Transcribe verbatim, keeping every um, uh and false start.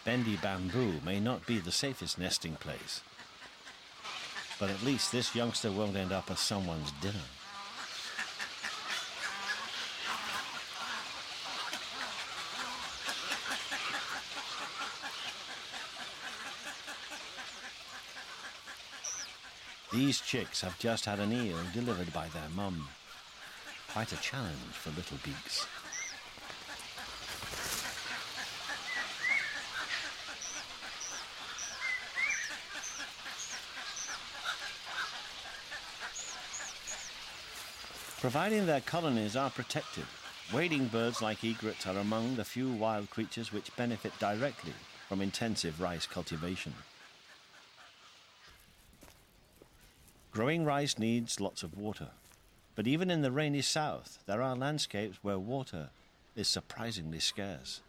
Bendy bamboo may not be the safest nesting place, but at least this youngster won't end up as someone's dinner. These chicks have just had an eel delivered by their mum. Quite a challenge for little beaks. Providing their colonies are protected, wading birds like egrets are among the few wild creatures which benefit directly from intensive rice cultivation. Growing rice needs lots of water, but even in the rainy south, there are landscapes where water is surprisingly scarce.